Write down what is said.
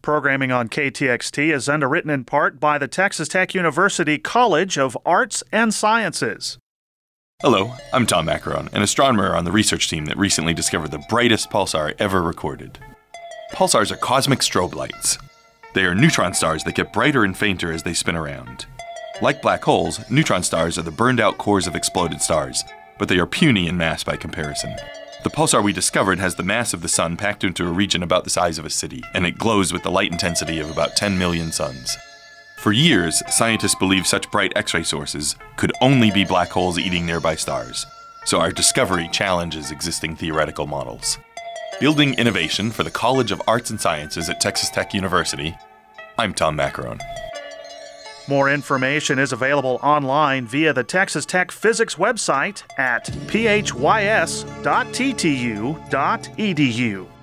programming on KTXT is underwritten in part by the Texas Tech University College of Arts and Sciences. Hello, I'm Tom Macaron, an astronomer on the research team that recently discovered the brightest pulsar ever recorded. Pulsars are cosmic strobe lights. They are neutron stars that get brighter and fainter as they spin around. Like black holes, neutron stars are the burned-out cores of exploded stars, but they are puny in mass by comparison. The pulsar we discovered has the mass of the sun packed into a region about the size of a city, and it glows with the light intensity of about 10 million suns. For years, scientists believed such bright X-ray sources could only be black holes eating nearby stars, so our discovery challenges existing theoretical models. Building innovation for the College of Arts and Sciences at Texas Tech University, I'm Tom Macaron. More information is available online via the Texas Tech Physics website at phys.ttu.edu.